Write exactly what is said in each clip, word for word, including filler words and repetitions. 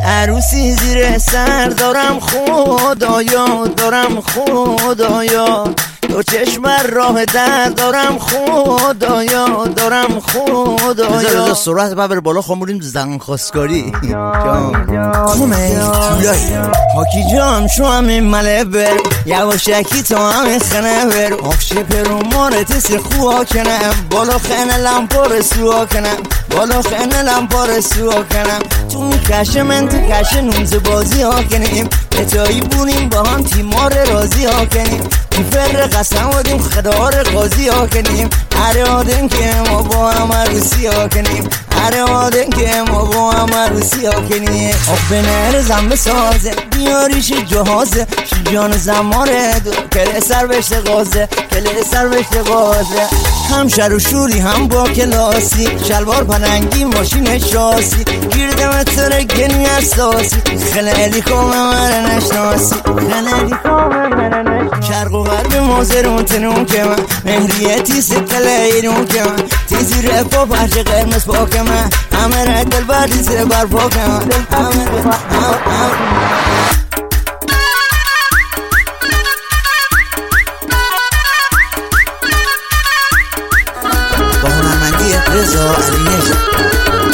عروسی زیر سر دارم خدایا، دارم خدایا، دو چشم راه در دارم خدایا، دارم خدایا. بذار سرعت ببر بالا خموریم زن خواستگاری. خونه تولایی حاکی جام شو همین مله بر یواشکی تو همین خنه بر آفشه پرو مارت سی خواه کنم بالا خنه لمپار سوا کنم بالا خنه لمپار سوا کنم تو کش من تو کش نوز بازی ها کنیم اتایی بونیم با هم تیمار رازی ها کنیم میفر قسم آدیم خدار قاضی ها کنیم هر آدم که ما با هم عروسی ها کنیم هر آدم که ما با هم عروسی ها کنیم آخ به نهر زنبه سازه بیاریش جهازه شیجان زماره دو کله سر بشت غازه کله سر بشت غازه هم شر و شوری هم با کلاسی شلوار پننگی ماشین شاسی گیردم تره گنی اساسی خیلی کامه من نشناسی خیلی کامه من نشناسی شرق و غرب مازرون تنون که من مهریتی سکل ایرون که من تیزی رفا پرش قرمز پاک من همه رد دل بردی زیر بر پاک من همه با هنرمندی رضا علی نژاد.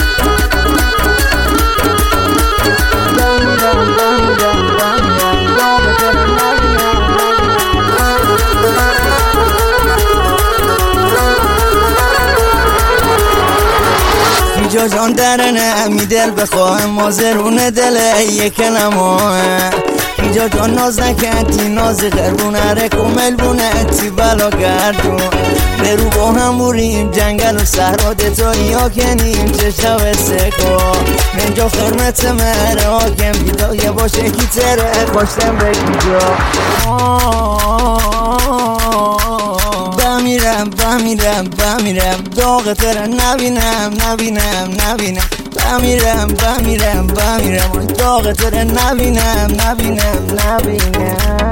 جا جان درنه می دل بخواه مازرون دل یک نماه اینجا جان ناز نکردی ناز قربونه رکومل بونه تی بلا گردون برو با هم بوریم جنگل و صحرا دتایی ها کنیم چه شب سکا منجا خرمت مره آکم بیدایه باشه کی تره خوشتم بکی جا بمیرم بمیرم بمیرم داغ تره نبینم نبینم نبینم بمیرم بمیرم بمیرم داغ تره نبینم نبینم نبینم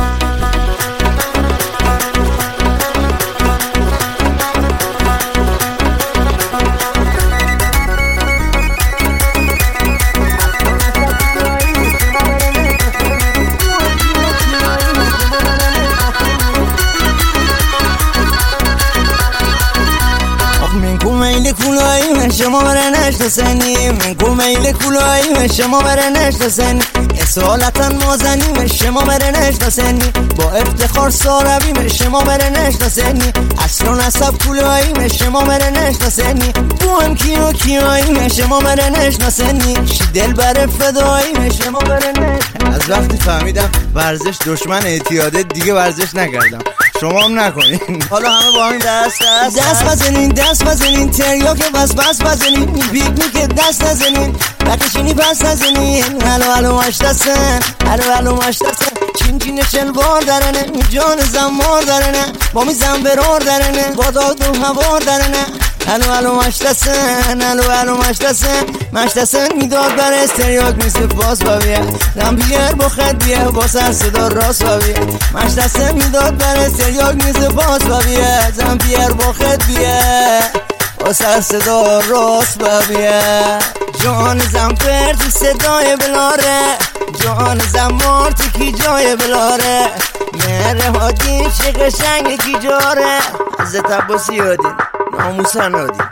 میل کولایی من شما بره نشتسنی من کو میل کولایی من شما بره نشتسنی اصالتا مازنی من شما بره نشتسنی با افتخار ساروی من شما بره نشتسنی اصلا نسب کولایی من شما بره نشتسنی بو هم کیو کیایی من شما بره نشتسنی شی دل بره فدایی من شما بره نشتسنی. از وقتی فهمیدم ورزش دشمن اعتیاده دیگه ورزش نکردم شما هم نکنین حالا همه با همین دست دست دست بزنین دست بزنین تریاک بس بس بزنین پیکنیک دست نزنین بکشینی پس نزنین هلو هلو مشتسن هلو هلو مشتسن چین چین شلوار درنه جان زمار درنه با می زنبرار درنه با داد و هوار درنه هلو هلو مشتسن هلو هلو مشتسن مشتسن میداد بر استریاک میسه باز بابیه لمبیر با خد بیه با سر صدا راست بابیه مشتسن میداد بر استریاک میسه باز بابیه زنبیر با خد بیه با سر صدا راست بابیه جان زنفر تو صدای بلاره جان زمار تو کی جای بلاره مهره هادی چه قشنگ کی جاره حضرت عباسی یادین ناموسن هادین